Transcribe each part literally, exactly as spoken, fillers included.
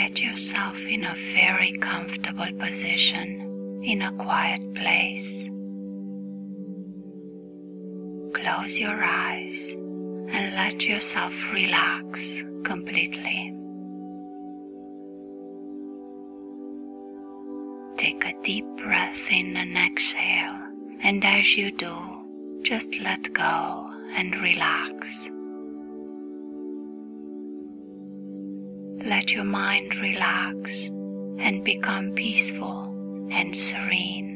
Get yourself in a very comfortable position in a quiet place. Close your eyes and let yourself relax completely. Take a deep breath in and exhale, and as you do, just let go and relax. Let your mind relax and become peaceful and serene.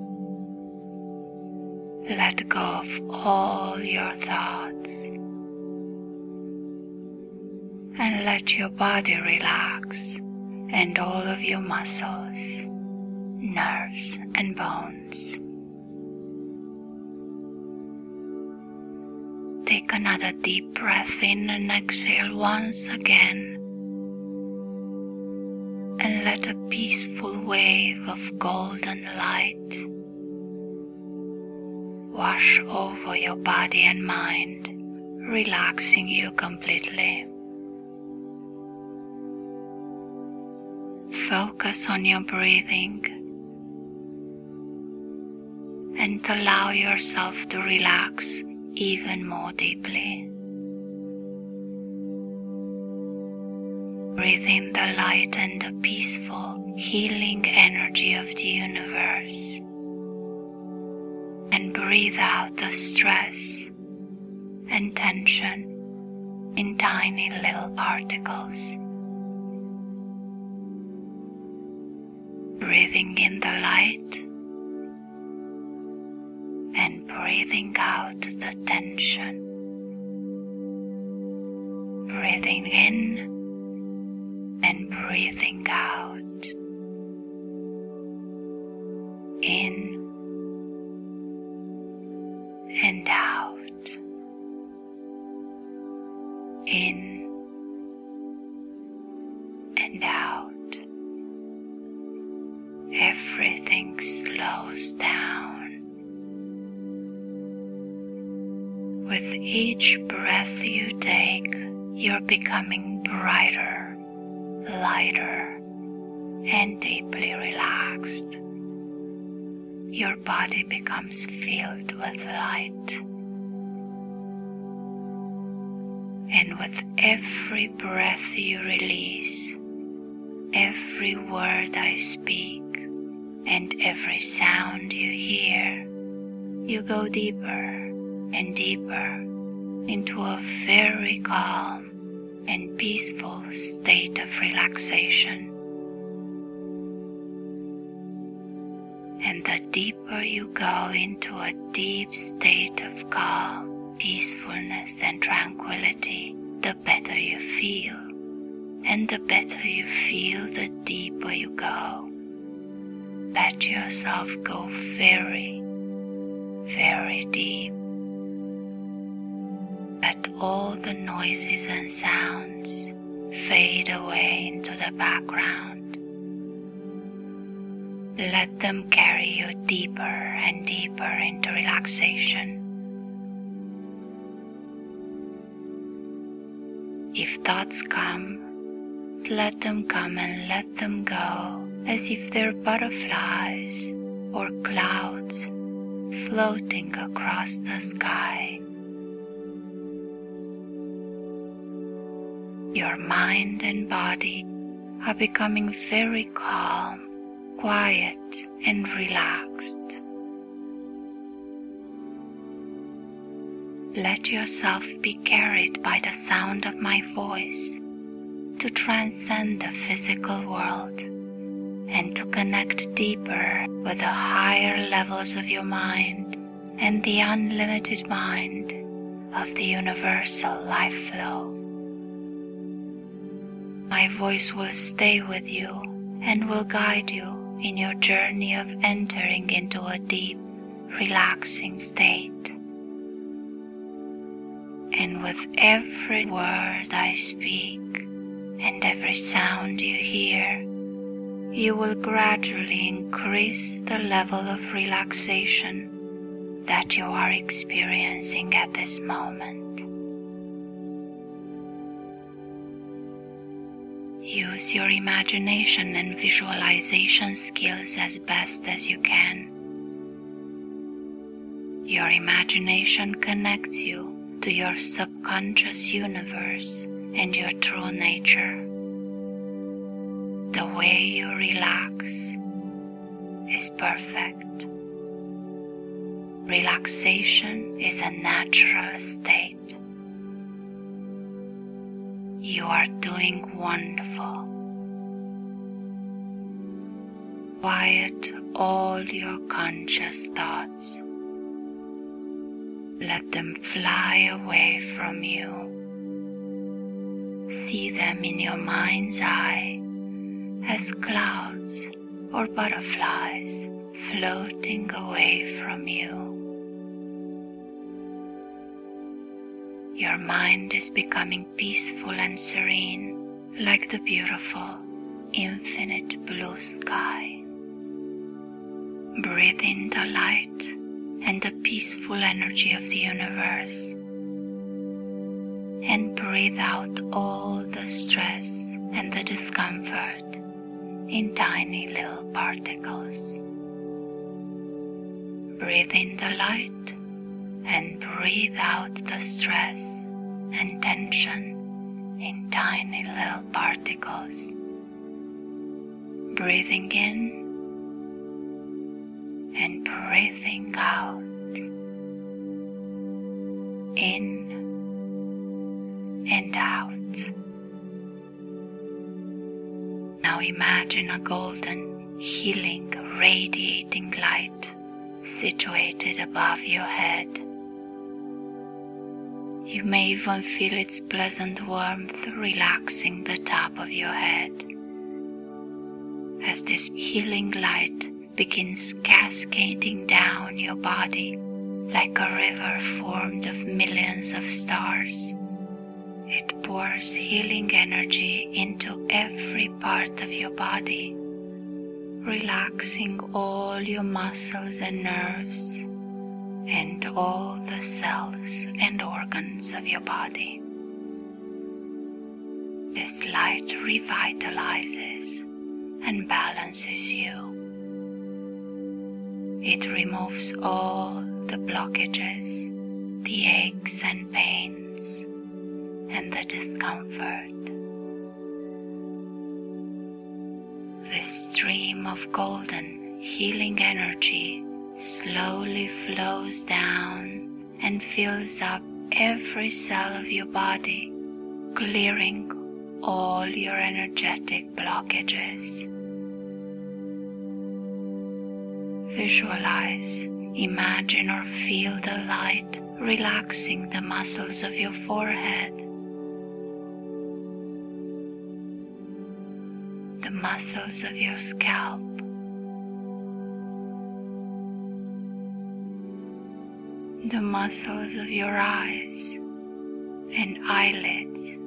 Let go of all your thoughts and let your body relax and all of your muscles, nerves and bones. Take another deep breath in and exhale once again. And let a peaceful wave of golden light wash over your body and mind, relaxing you completely. Focus on your breathing and allow yourself to relax even more deeply. Breathe in the light and the peaceful, healing energy of the universe. And breathe out the stress and tension in tiny little particles. Breathing in the light and breathing out the tension. Breathing in and breathing out. In and out. In and out. Everything slows down. With each breath you take, you're becoming brighter, lighter, and deeply relaxed. Your body becomes filled with light. And with every breath you release, every word I speak, and every sound you hear, you go deeper and deeper into a very calm and peaceful state of relaxation. And the deeper you go into a deep state of calm, peacefulness and tranquility, the better you feel. And the better you feel, the deeper you go. Let yourself go very, very deep. Let all the noises and sounds fade away into the background. Let them carry you deeper and deeper into relaxation. If thoughts come, let them come and let them go as if they're butterflies or clouds floating across the sky. Your mind and body are becoming very calm, quiet, and relaxed. Let yourself be carried by the sound of my voice to transcend the physical world and to connect deeper with the higher levels of your mind and the unlimited mind of the universal life flow. My voice will stay with you and will guide you in your journey of entering into a deep, relaxing state. And with every word I speak and every sound you hear, you will gradually increase the level of relaxation that you are experiencing at this moment. Use your imagination and visualization skills as best as you can. Your imagination connects you to your subconscious universe and your true nature. The way you relax is perfect. Relaxation is a natural state. You are doing wonderful. Quiet all your conscious thoughts. Let them fly away from you. See them in your mind's eye as clouds or butterflies floating away from you. Your mind is becoming peaceful and serene, like the beautiful, infinite blue sky. Breathe in the light and the peaceful energy of the universe, and breathe out all the stress and the discomfort in tiny little particles. Breathe in the light and breathe out the stress and tension in tiny little particles. Breathing in and breathing out. In and out. Now imagine a golden, healing, radiating light situated above your head. You may even feel its pleasant warmth relaxing the top of your head. As this healing light begins cascading down your body like a river formed of millions of stars, it pours healing energy into every part of your body, relaxing all your muscles and nerves and all the cells and organs of your body. This light revitalizes and balances you. It removes all the blockages, the aches and pains, and the discomfort. This stream of golden healing energy slowly flows down and fills up every cell of your body, clearing all your energetic blockages. Visualize, imagine or feel the light relaxing the muscles of your forehead, the muscles of your scalp, the muscles of your eyes and eyelids,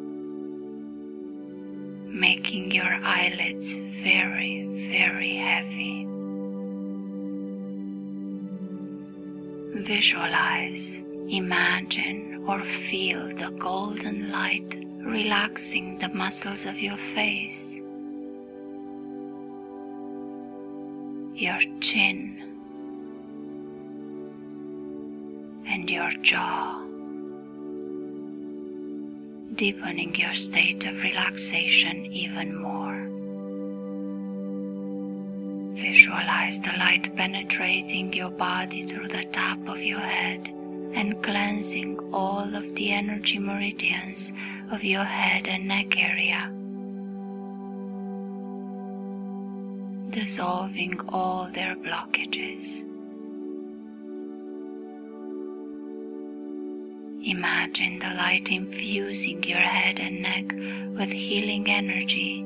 making your eyelids very, very heavy. Visualize, imagine or feel the golden light relaxing the muscles of your face, your chin, and your jaw, deepening your state of relaxation even more. Visualize the light penetrating your body through the top of your head and cleansing all of the energy meridians of your head and neck area, dissolving all their blockages. Imagine the light infusing your head and neck with healing energy,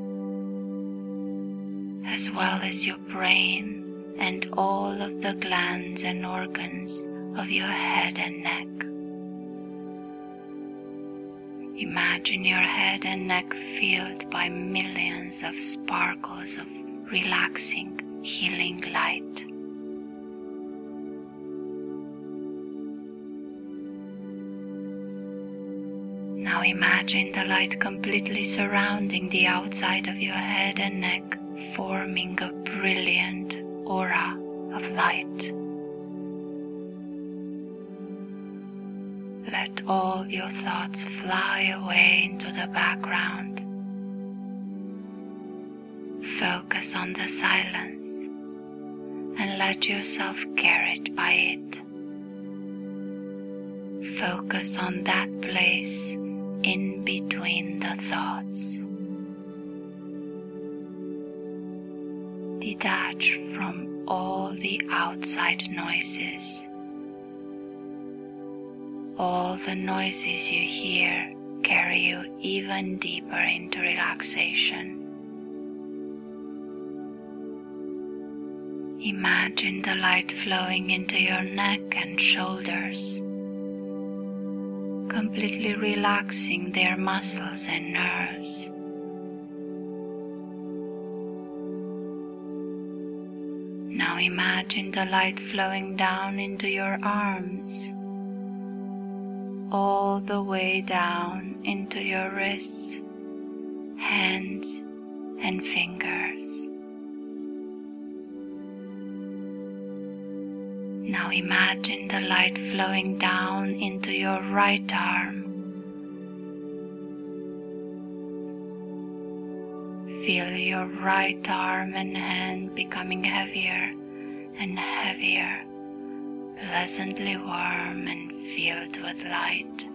as well as your brain and all of the glands and organs of your head and neck. Imagine your head and neck filled by millions of sparkles of relaxing, healing light. Now Now imagine the light completely surrounding the outside of your head and neck, forming a brilliant aura of light. Let all your thoughts fly away into the background. Focus on the silence and let yourself carried by it. Focus on that place in between the thoughts. Detach from all the outside noises. All the noises you hear carry you even deeper into relaxation. Imagine the light flowing into your neck and shoulders, completely relaxing their muscles and nerves. Now imagine the light flowing down into your arms, all the way down into your wrists, hands, and fingers. Now imagine the light flowing down into your right arm. Feel your right arm and hand becoming heavier and heavier, pleasantly warm and filled with light.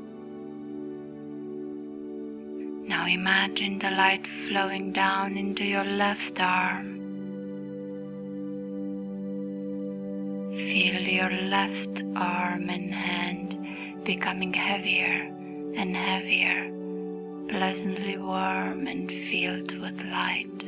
Now imagine the light flowing down into your left arm. Feel your left arm and hand becoming heavier and heavier, pleasantly warm and filled with light.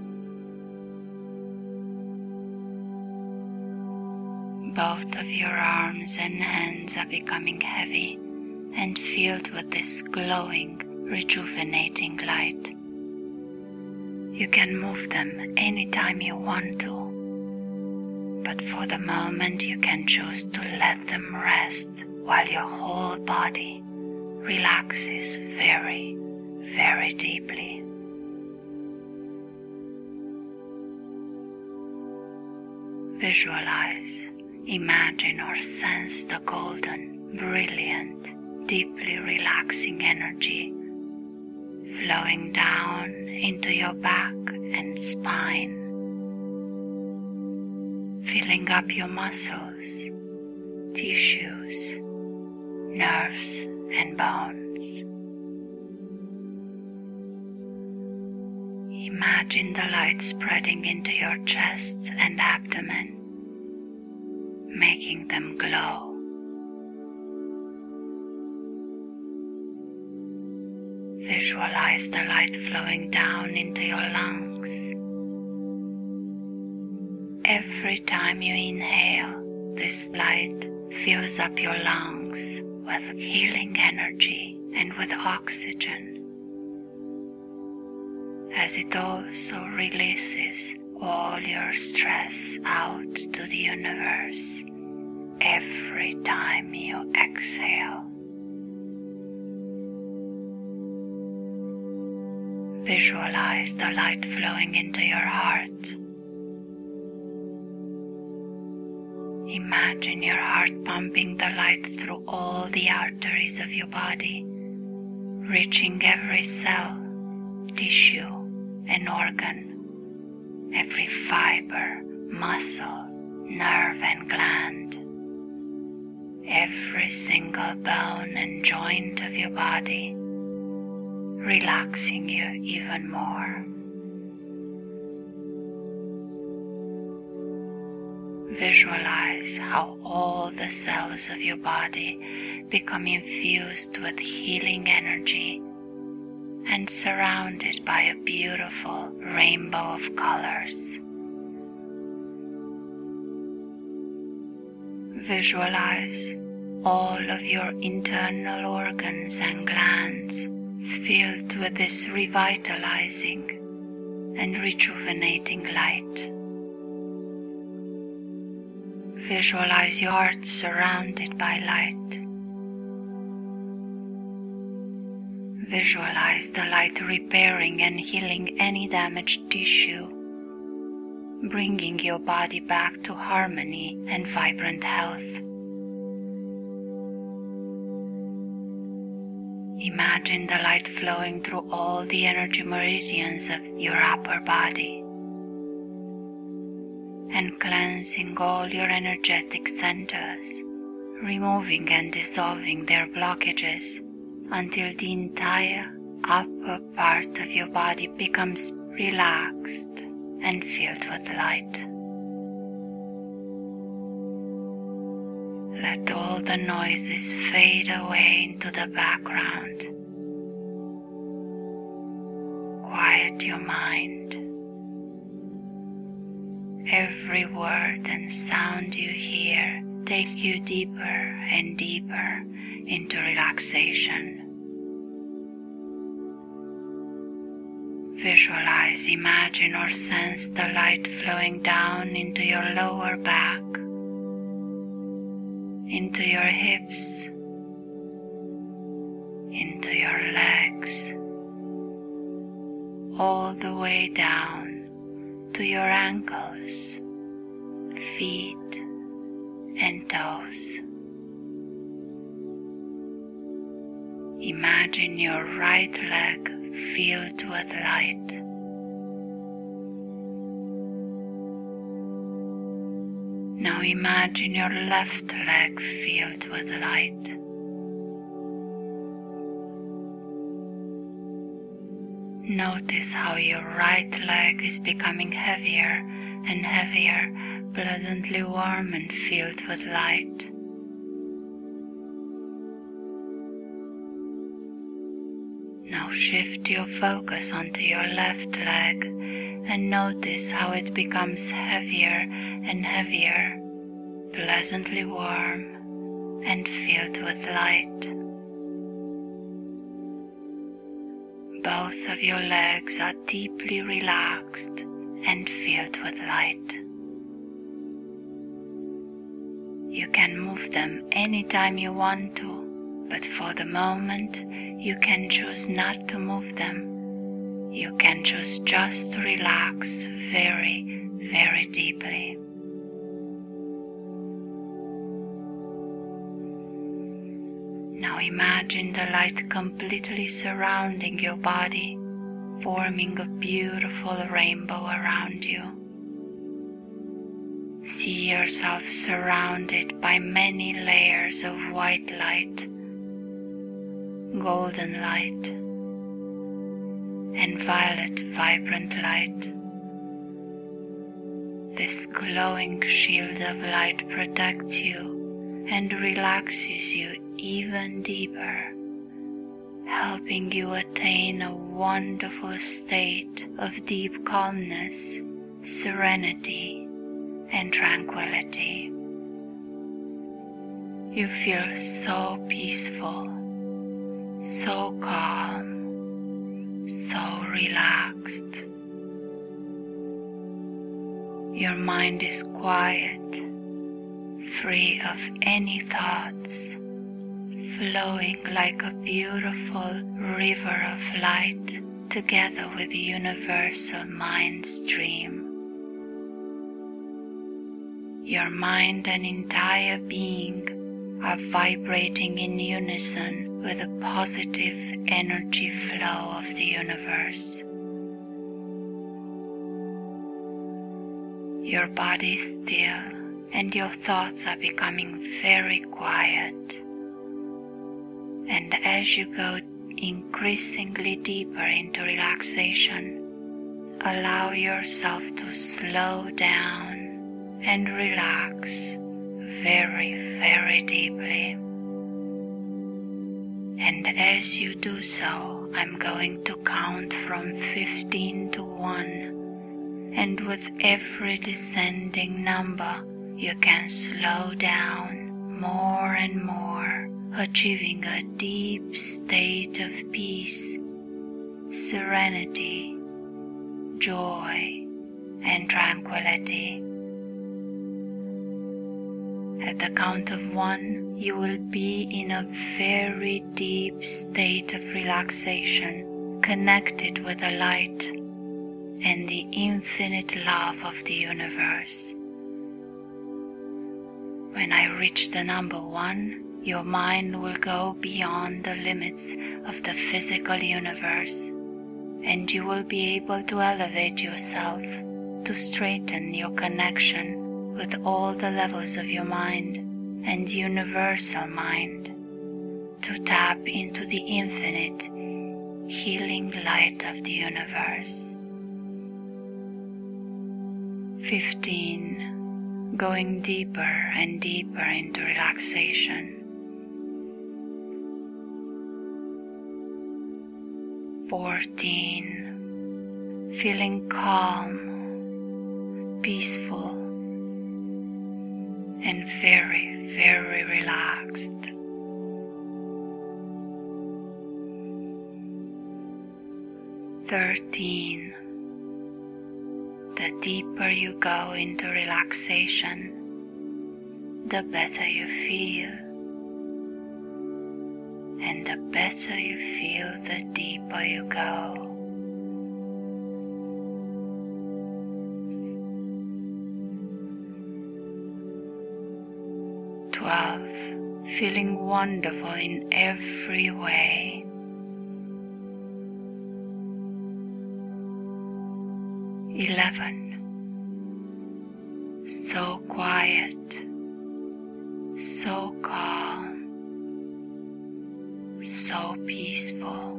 Both of your arms and hands are becoming heavy and filled with this glowing, rejuvenating light. You can move them anytime you want to, but for the moment you can choose to let them rest while your whole body relaxes very, very deeply. Visualize, imagine or sense the golden, brilliant, deeply relaxing energy flowing down into your back and spine, filling up your muscles, tissues, nerves, and bones. Imagine the light spreading into your chest and abdomen, making them glow. Visualize the light flowing down into your lungs. Every time you inhale, this light fills up your lungs with healing energy and with oxygen, as it also releases all your stress out to the universe every time you exhale. Visualize the light flowing into your heart. Imagine your heart pumping the light through all the arteries of your body, reaching every cell, tissue, and organ, every fiber, muscle, nerve, and gland, every single bone and joint of your body, relaxing you even more. Visualize how all the cells of your body become infused with healing energy and surrounded by a beautiful rainbow of colors. Visualize all of your internal organs and glands filled with this revitalizing and rejuvenating light. Visualize your heart surrounded by light. Visualize the light repairing and healing any damaged tissue, bringing your body back to harmony and vibrant health. Imagine the light flowing through all the energy meridians of your upper body and cleansing all your energetic centers, removing and dissolving their blockages until the entire upper part of your body becomes relaxed and filled with light. Let all the noises fade away into the background. Quiet your mind. Every word and sound you hear takes you deeper and deeper into relaxation. Visualize, imagine or sense the light flowing down into your lower back, into your hips, into your legs, all the way down to your ankles, feet, and toes. Imagine your right leg filled with light. Now imagine your left leg filled with light. Notice how your right leg is becoming heavier and heavier, pleasantly warm and filled with light. Now shift your focus onto your left leg and notice how it becomes heavier and heavier, pleasantly warm and filled with light. Both of your legs are deeply relaxed and filled with light. You can move them anytime you want to, but for the moment, you can choose not to move them. You can choose just to relax very, very deeply. Now imagine the light completely surrounding your body, forming a beautiful rainbow around you. See yourself surrounded by many layers of white light, golden light, and violet vibrant light. This glowing shield of light protects you and relaxes you even deeper, helping you attain a wonderful state of deep calmness, serenity, and tranquility. You feel so peaceful, so calm, so relaxed. Your mind is quiet, free of any thoughts, flowing like a beautiful river of light together with the universal mind stream. Your mind and entire being are vibrating in unison with the positive energy flow of the universe. Your body is still and your thoughts are becoming very quiet. And as you go increasingly deeper into relaxation, allow yourself to slow down and relax very, very deeply. And as you do so, I'm going to count from fifteen to one, and with every descending number, you can slow down more and more, achieving a deep state of peace, serenity, joy, and tranquility. At the count of one, you will be in a very deep state of relaxation, connected with the light and the infinite love of the universe. When I reach the number one, your mind will go beyond the limits of the physical universe, and you will be able to elevate yourself, to straighten your connection with all the levels of your mind and universal mind, to tap into the infinite, healing light of the universe. fifteen. Going deeper and deeper into relaxation. fourteen. Feeling calm, peaceful, and very, very relaxed. thirteen. The deeper you go into relaxation, the better you feel. And the better you feel, the deeper you go. twelve. Feeling wonderful in every way. eleven. So quiet, so calm, so peaceful.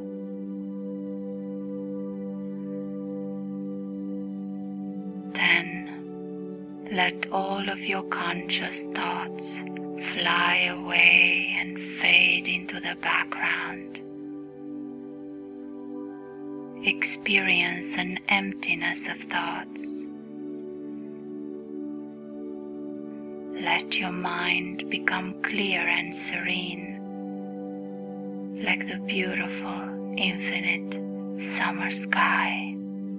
ten. Let all of your conscious thoughts fly away and fade into the background. Experience an emptiness of thoughts. Let your mind become clear and serene, like the beautiful, infinite summer sky.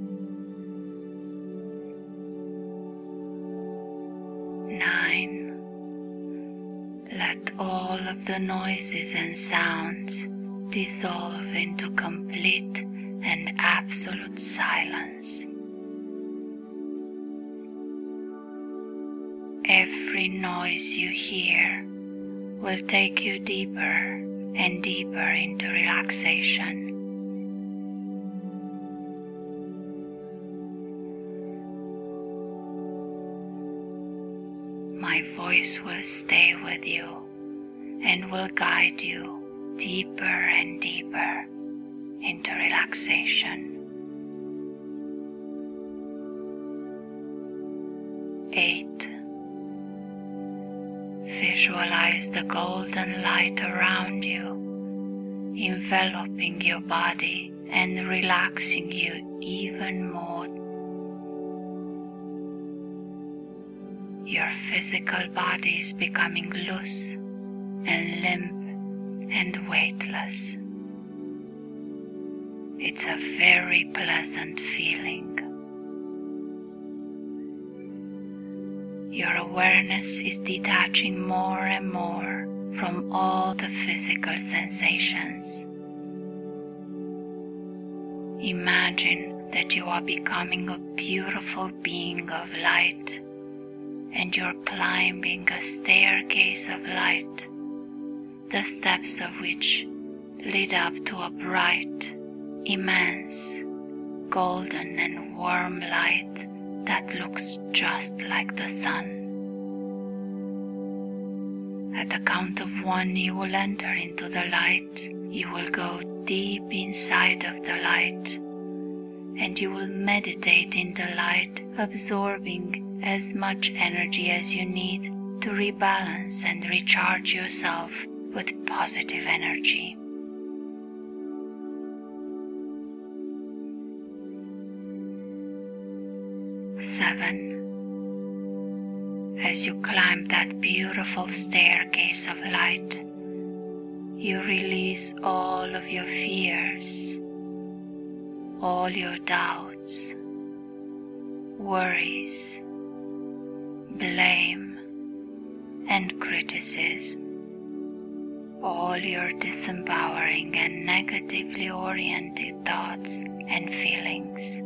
Nine. Let all of the noises and sounds dissolve into complete and absolute silence. Every noise you hear will take you deeper and deeper into relaxation. My voice will stay with you and will guide you deeper and deeper into relaxation. Eight. Visualize the golden light around you, enveloping your body and relaxing you even more. Your physical body is becoming loose and limp and weightless. It's a very pleasant feeling. Your awareness is detaching more and more from all the physical sensations. Imagine that you are becoming a beautiful being of light, and you're climbing a staircase of light, the steps of which lead up to a bright, immense, golden and warm light that looks just like the sun. At the count of one, you will enter into the light. You will go deep inside of the light, and you will meditate in the light, absorbing as much energy as you need to rebalance and recharge yourself with positive energy. Seven. As you climb that beautiful staircase of light, you release all of your fears, all your doubts, worries, blame, and criticism, all your disempowering and negatively oriented thoughts and feelings.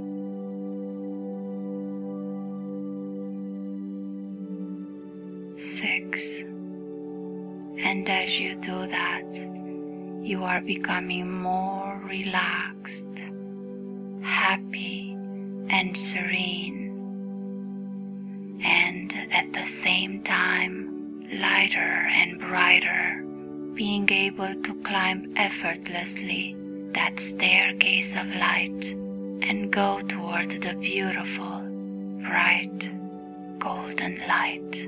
Six. And as you do that, you are becoming more relaxed, happy, and serene, and at the same time lighter and brighter, being able to climb effortlessly that staircase of light and go toward the beautiful, bright, golden light.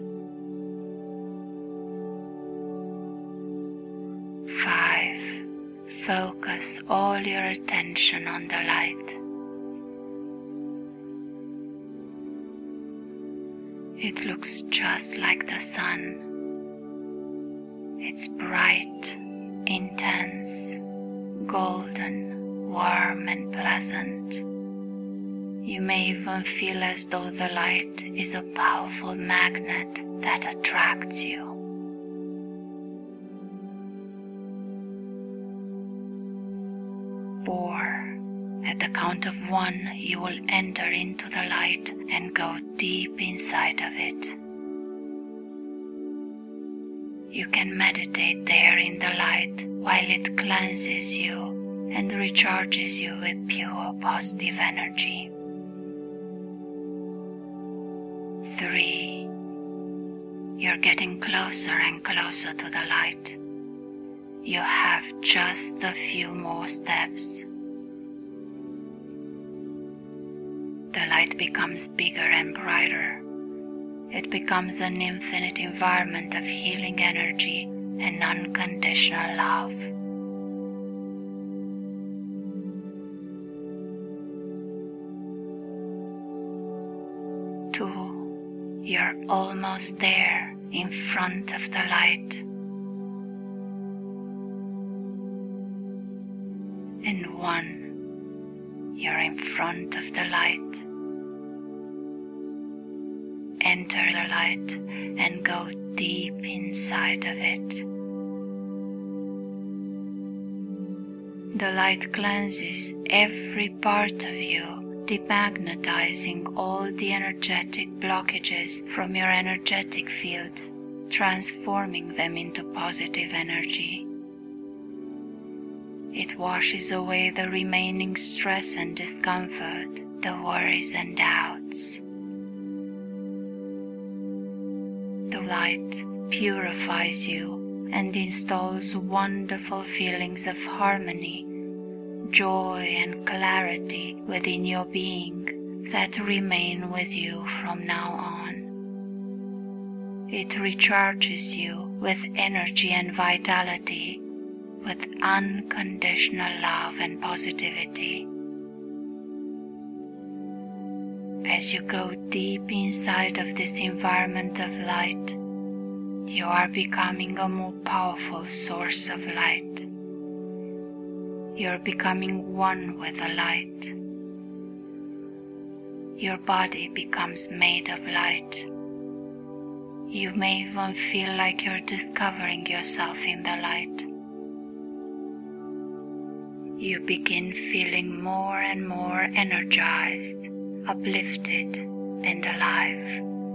Five. Focus all your attention on the light. It looks just like the sun. It's bright, intense, golden, warm and pleasant. You may even feel as though the light is a powerful magnet that attracts you. Four. At the count of one, you will enter into the light and go deep inside of it. You can meditate there in the light while it cleanses you and recharges you with pure positive energy. Three. You're getting closer and closer to the light. You have just a few more steps. The light becomes bigger and brighter. It becomes an infinite environment of healing energy and unconditional love. Two. You're almost there in front of the light. And one, you're in front of the light. Enter the light and go deep inside of it. The light cleanses every part of you, demagnetizing all the energetic blockages from your energetic field, transforming them into positive energy. It washes away the remaining stress and discomfort, the worries and doubts. The light purifies you and installs wonderful feelings of harmony, joy and clarity within your being that remain with you from now on. It recharges you with energy and vitality, with unconditional love and positivity. As you go deep inside of this environment of light, you are becoming a more powerful source of light. You're becoming one with the light. Your body becomes made of light. You may even feel like you're discovering yourself in the light. You begin feeling more and more energized, uplifted, and alive.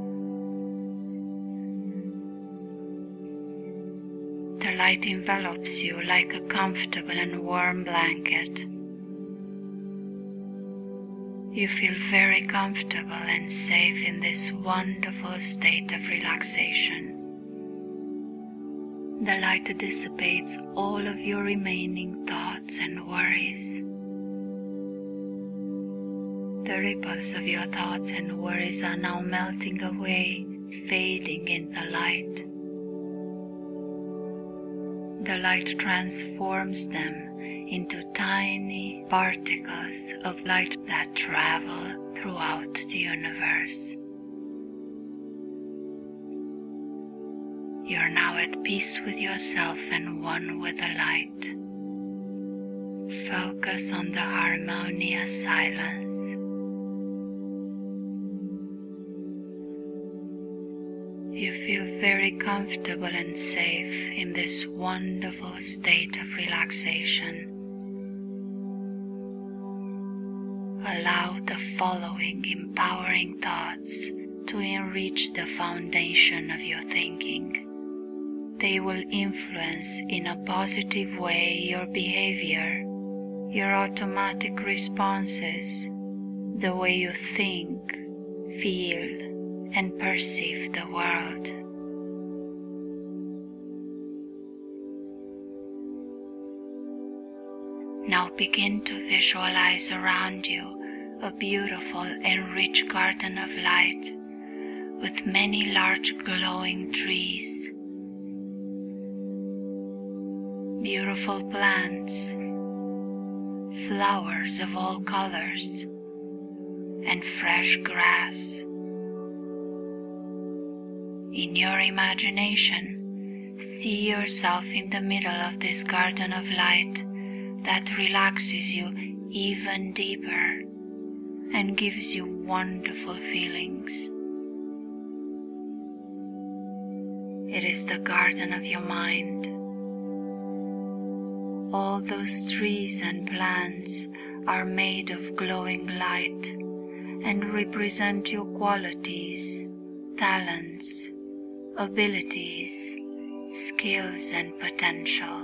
The light envelops you like a comfortable and warm blanket. You feel very comfortable and safe in this wonderful state of relaxation. The light dissipates all of your remaining thoughts and worries. The ripples of your thoughts and worries are now melting away, fading in the light. The light transforms them into tiny particles of light that travel throughout the universe. You are now at peace with yourself and one with the light. Focus on the harmonious silence. You feel very comfortable and safe in this wonderful state of relaxation. Allow the following empowering thoughts to enrich the foundation of your thinking. They will influence in a positive way your behavior, your automatic responses, the way you think, feel, and perceive the world. Now begin to visualize around you a beautiful and rich garden of light with many large glowing trees, beautiful plants, flowers of all colors, and fresh grass. In your imagination, see yourself in the middle of this garden of light that relaxes you even deeper and gives you wonderful feelings. It is the garden of your mind. All those trees and plants are made of glowing light and represent your qualities, talents, abilities, skills, and potential.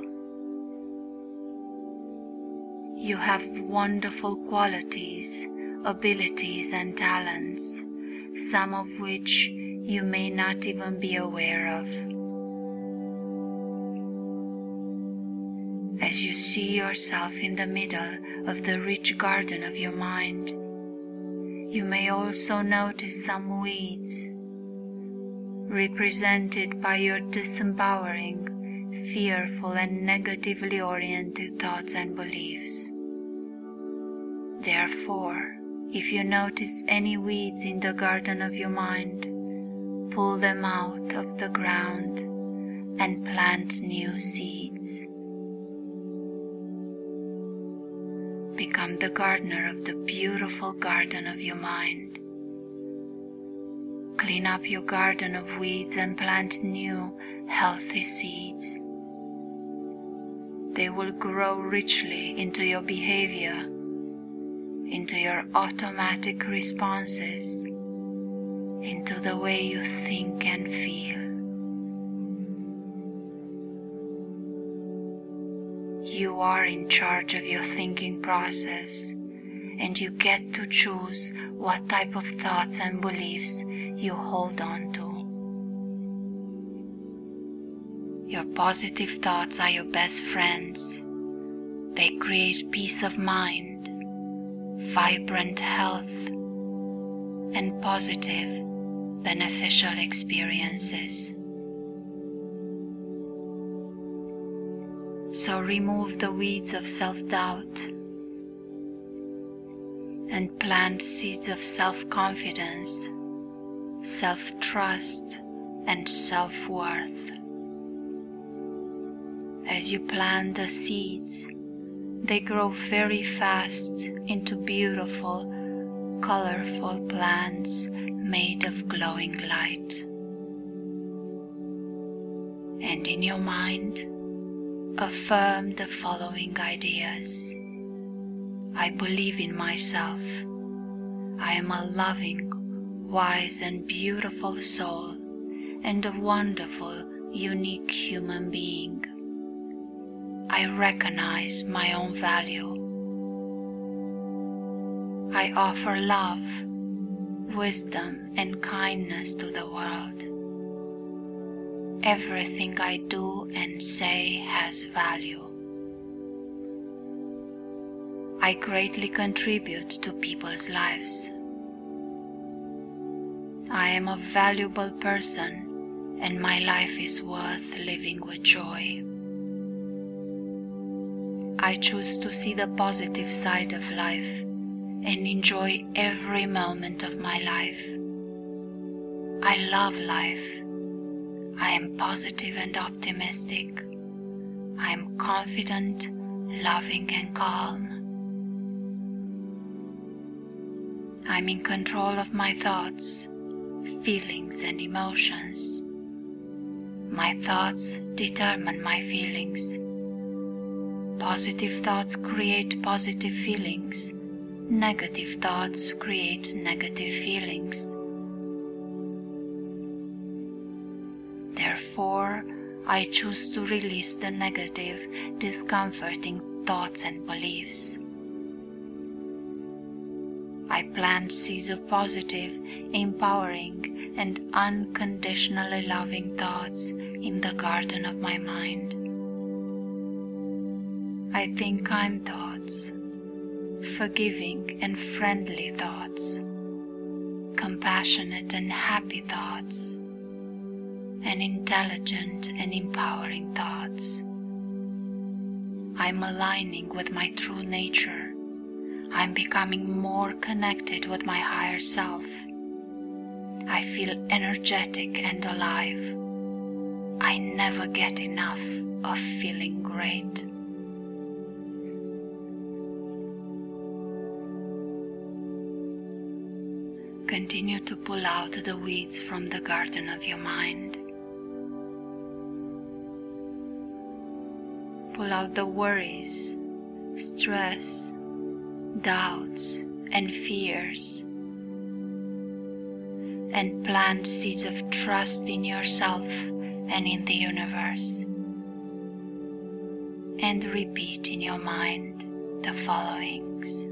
You have wonderful qualities, abilities, and talents, some of which you may not even be aware of. As you see yourself in the middle of the rich garden of your mind, you may also notice some weeds, represented by your disempowering, fearful, and negatively oriented thoughts and beliefs. Therefore, if you notice any weeds in the garden of your mind, pull them out of the ground and plant new seeds. Become the gardener of the beautiful garden of your mind. Clean up your garden of weeds and plant new, healthy seeds. They will grow richly into your behavior, into your automatic responses, into the way you think and feel. You are in charge of your thinking process, and you get to choose what type of thoughts and beliefs you hold on to. Your positive thoughts are your best friends. They create peace of mind, vibrant health, and positive, beneficial experiences. So remove the weeds of self-doubt and plant seeds of self-confidence, self-trust, and self-worth. As you plant the seeds, they grow very fast into beautiful, colorful plants made of glowing light. And in your mind, affirm the following ideas. I believe in myself. I am a loving, wise, and beautiful soul, and a wonderful, unique human being. I recognize my own value. I offer love, wisdom, and kindness to the world. Everything I do and say has value. I greatly contribute to people's lives. I am a valuable person, and my life is worth living with joy. I choose to see the positive side of life and enjoy every moment of my life. I love life. I am positive and optimistic. I am confident, loving, and calm. I'm in control of my thoughts, feelings, and emotions. My thoughts determine my feelings. Positive thoughts create positive feelings. Negative thoughts create negative feelings. Therefore, I choose to release the negative, discomforting thoughts and beliefs. I plant seeds of positive, empowering, and unconditionally loving thoughts in the garden of my mind. I think kind thoughts, forgiving and friendly thoughts, compassionate and happy thoughts, and intelligent and empowering thoughts. I'm aligning with my true nature. I'm becoming more connected with my higher self. I feel energetic and alive. I never get enough of feeling great. Continue to pull out the weeds from the garden of your mind. Pull out the worries, stress, doubts, and fears, and plant seeds of trust in yourself and in the universe. And repeat in your mind the followings.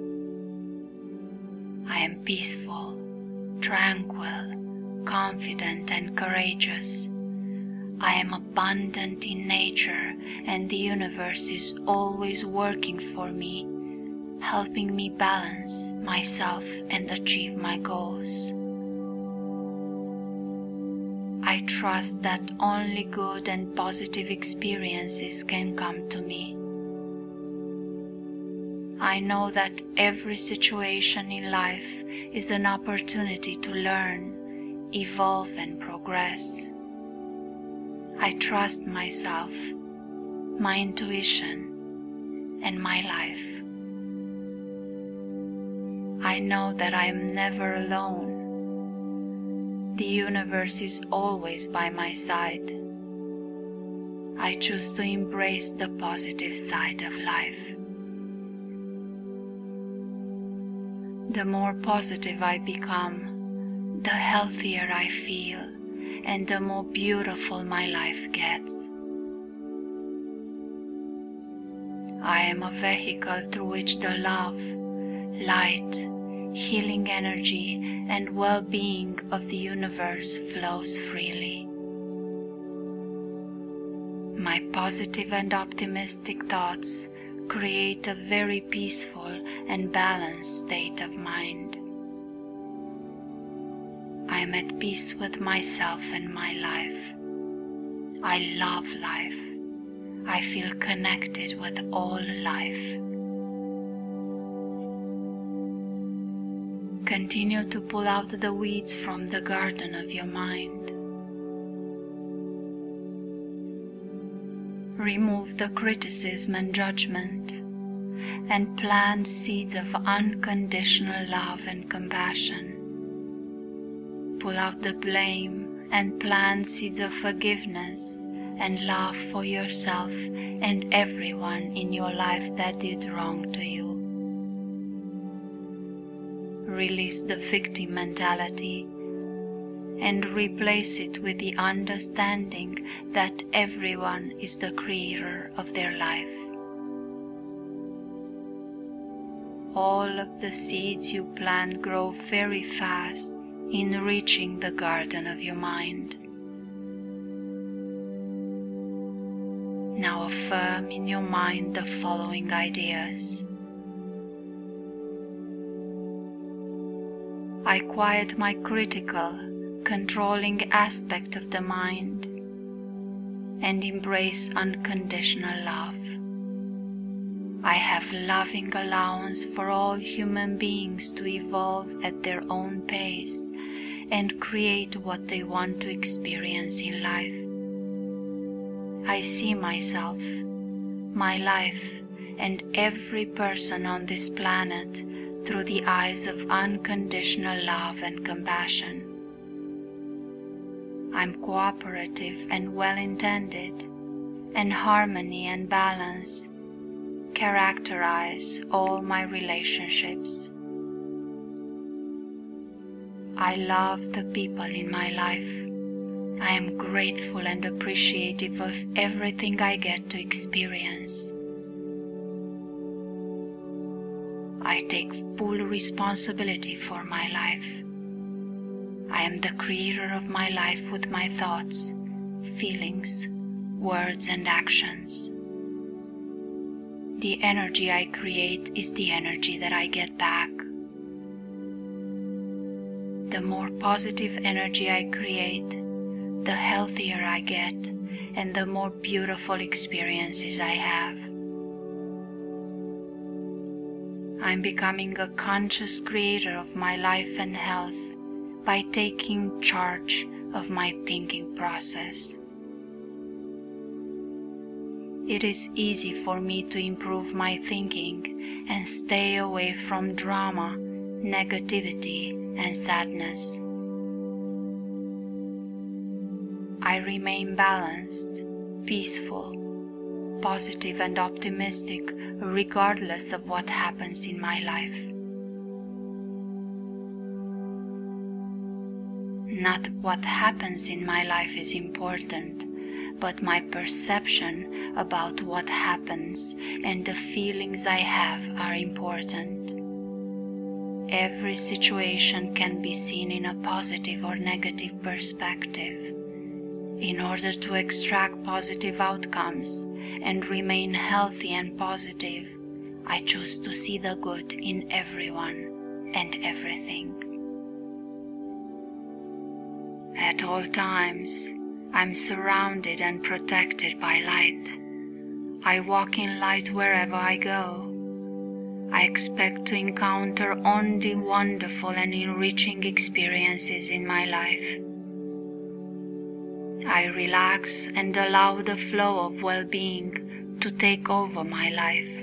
I am peaceful, tranquil, confident, and courageous. I am abundant in nature, and the universe is always working for me, helping me balance myself and achieve my goals. I trust that only good and positive experiences can come to me. I know that every situation in life is an opportunity to learn, evolve, and progress. I trust myself, my intuition, and my life. I know that I am never alone. The universe is always by my side. I choose to embrace the positive side of life. The more positive I become, the healthier I feel, and the more beautiful my life gets. I am a vehicle through which the love, light, healing energy, and well-being of the universe flows freely. My positive and optimistic thoughts create a very peaceful and balanced state of mind. I am at peace with myself and my life. I love life. I feel connected with all life. Continue to pull out the weeds from the garden of your mind. Remove the criticism and judgment, and plant seeds of unconditional love and compassion. Pull out the blame and plant seeds of forgiveness and love for yourself and everyone in your life that did wrong to you. Release the victim mentality and replace it with the understanding that everyone is the creator of their life. All of the seeds you plant grow very fast in reaching the garden of your mind. Now affirm in your mind the following ideas. I quiet my critical, controlling aspect of the mind and embrace unconditional love. I have loving allowance for all human beings to evolve at their own pace and create what they want to experience in life. I see myself, my life, and every person on this planet through the eyes of unconditional love and compassion. I'm cooperative and well-intended, and harmony and balance characterize all my relationships. I love the people in my life. I am grateful and appreciative of everything I get to experience. I take full responsibility for my life. I am the creator of my life with my thoughts, feelings, words, and actions. The energy I create is the energy that I get back. The more positive energy I create, the healthier I get and the more beautiful experiences I have. I'm becoming a conscious creator of my life and health by taking charge of my thinking process. It is easy for me to improve my thinking and stay away from drama, negativity, and sadness. I remain balanced, peaceful, positive, and optimistic regardless of what happens in my life. Not what happens in my life is important, but my perception about what happens and the feelings I have are important. Every situation can be seen in a positive or negative perspective. In order to extract positive outcomes and remain healthy and positive, I choose to see the good in everyone and everything. At all times, I'm surrounded and protected by light. I walk in light wherever I go. I expect to encounter only wonderful and enriching experiences in my life. I relax and allow the flow of well-being to take over my life.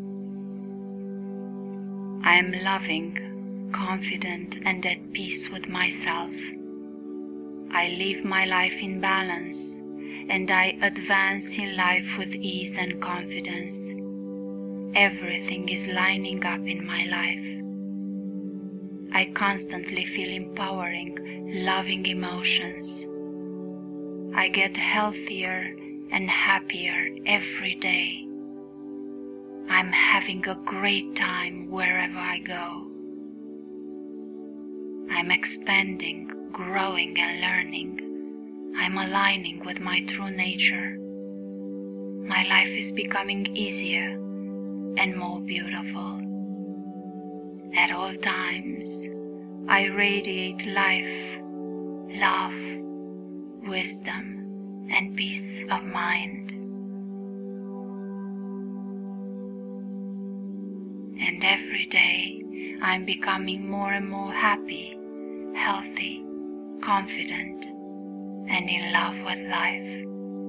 I am loving, confident, and at peace with myself. I live my life in balance, and I advance in life with ease and confidence. Everything is lining up in my life. I constantly feel empowering, loving emotions. I get healthier and happier every day. I'm having a great time wherever I go. I'm expanding, growing, and learning. I'm aligning with my true nature. My life is becoming easier and more beautiful. At all times, I radiate life, love, wisdom, and peace of mind. And every day, I'm becoming more and more happy, healthy, confident, and in love with life.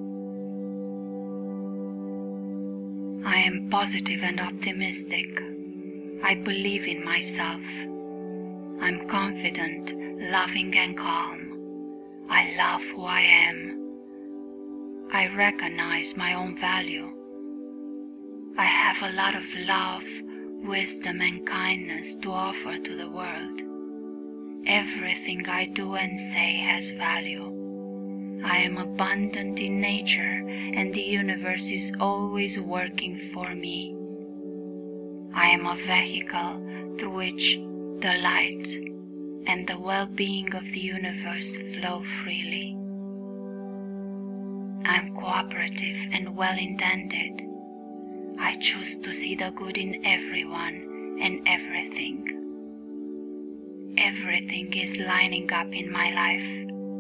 I am positive and optimistic. I believe in myself. I'm confident, loving, and calm. I love who I am. I recognize my own value. I have a lot of love, wisdom, and kindness to offer to the world. Everything I do and say has value. I am abundant in nature, and the universe is always working for me. I am a vehicle through which the light and the well-being of the universe flow freely. I'm cooperative and well-intended. I choose to see the good in everyone and everything. Everything is lining up in my life.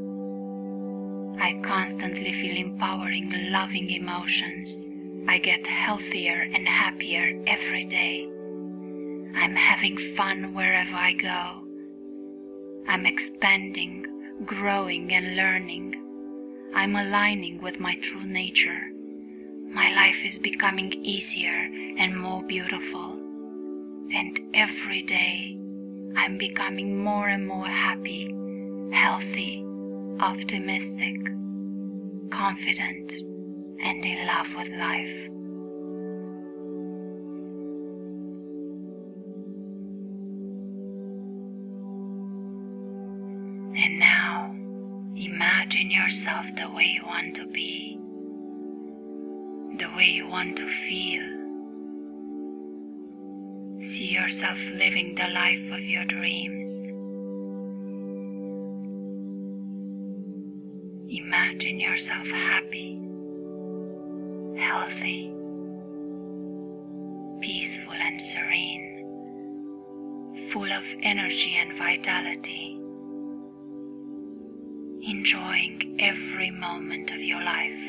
I constantly feel empowering, loving emotions. I get healthier and happier every day. I'm having fun wherever I go. I'm expanding, growing, and learning. I'm aligning with my true nature. My life is becoming easier and more beautiful. And every day, I'm becoming more and more happy, healthy, optimistic, confident, and in love with life. And now, imagine yourself the way you want to be, the way you want to feel. See yourself living the life of your dreams. Imagine yourself happy, healthy, peaceful and serene, full of energy and vitality, enjoying every moment of your life.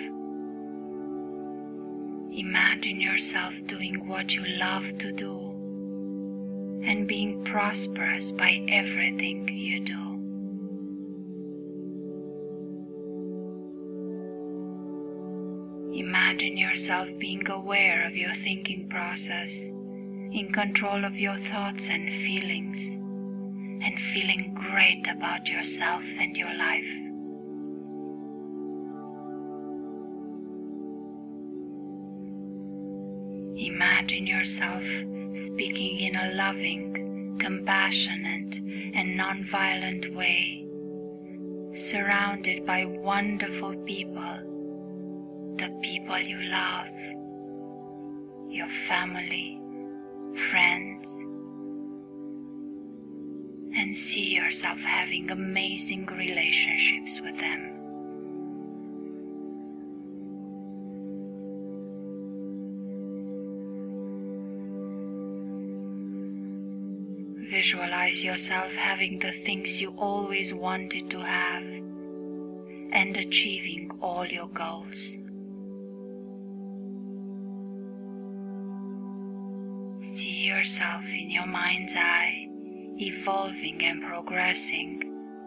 Imagine yourself doing what you love to do and being prosperous by everything you do. Imagine yourself being aware of your thinking process, in control of your thoughts and feelings, and feeling great about yourself and your life. Imagine yourself speaking in a loving, compassionate, and non-violent way, surrounded by wonderful people, the people you love, your family, friends, and see yourself having amazing relationships with them. Visualize yourself having the things you always wanted to have and achieving all your goals. See yourself in your mind's eye, evolving and progressing,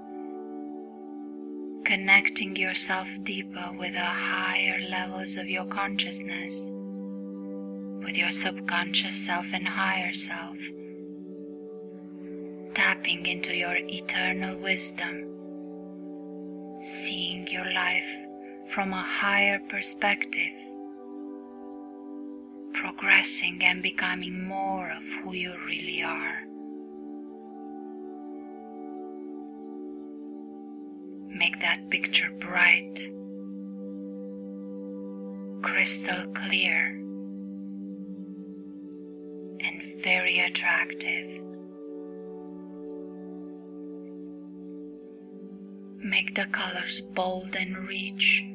connecting yourself deeper with the higher levels of your consciousness, with your subconscious self and higher self, tapping into your eternal wisdom, seeing your life from a higher perspective, progressing and becoming more of who you really are. Make that picture bright, crystal clear, and very attractive. Make the colors bold and rich.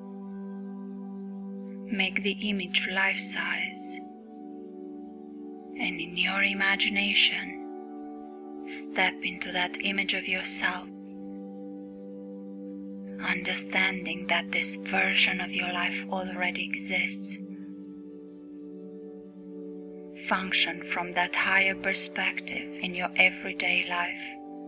Make the image life-size. And in your imagination, step into that image of yourself, understanding that this version of your life already exists. Function from that higher perspective in your everyday life.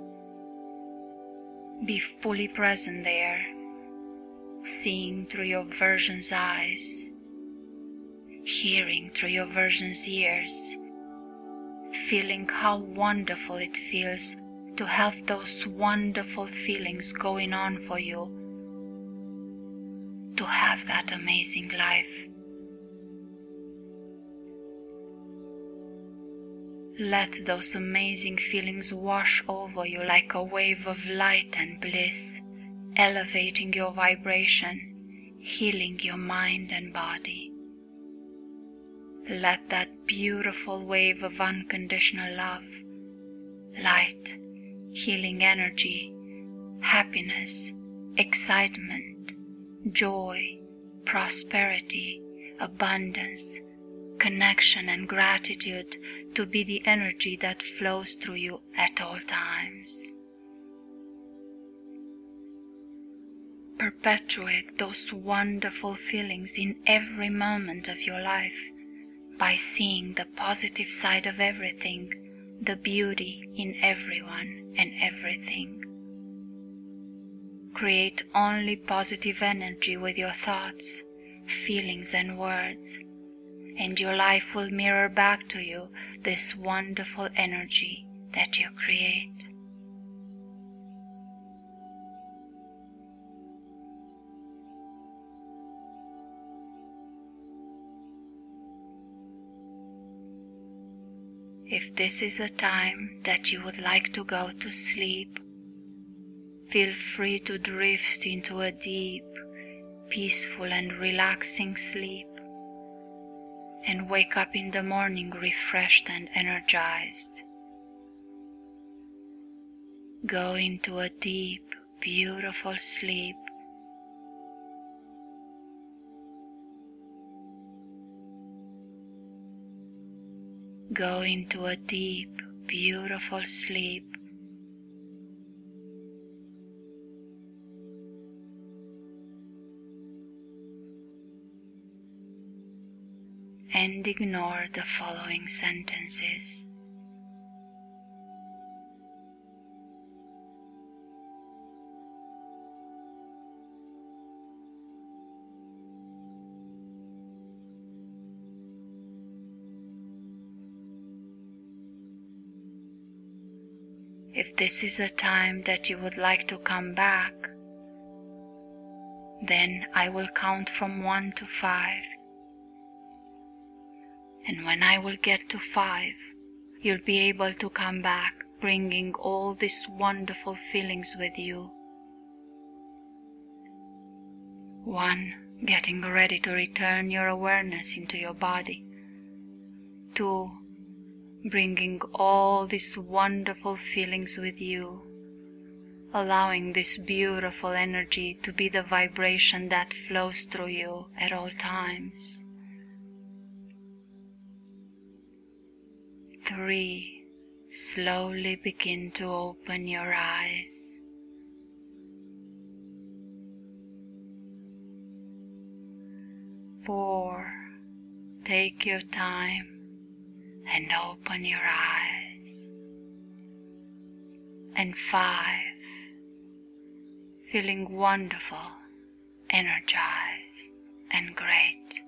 Be fully present there, seeing through your version's eyes, hearing through your version's ears, feeling how wonderful it feels to have those wonderful feelings going on for you, to have that amazing life. Let those amazing feelings wash over you like a wave of light and bliss, elevating your vibration, healing your mind and body. Let that beautiful wave of unconditional love, light, healing energy, happiness, excitement, joy, prosperity, abundance, connection and gratitude to be the energy that flows through you at all times. Perpetuate those wonderful feelings in every moment of your life by seeing the positive side of everything, the beauty in everyone and everything. Create only positive energy with your thoughts, feelings and words, and your life will mirror back to you this wonderful energy that you create. If this is a time that you would like to go to sleep, feel free to drift into a deep, peaceful and relaxing sleep, and wake up in the morning refreshed and energized. Go into a deep, beautiful sleep. Go into a deep, beautiful sleep. And ignore the following sentences. If this is a time that you would like to come back, then I will count from one to five. And when I will get to five, you'll be able to come back, bringing all these wonderful feelings with you. One, getting ready to return your awareness into your body. Two, bringing all these wonderful feelings with you, allowing this beautiful energy to be the vibration that flows through you at all times. Three, slowly begin to open your eyes. Four, take your time and open your eyes. And five, feeling wonderful, energized, and great.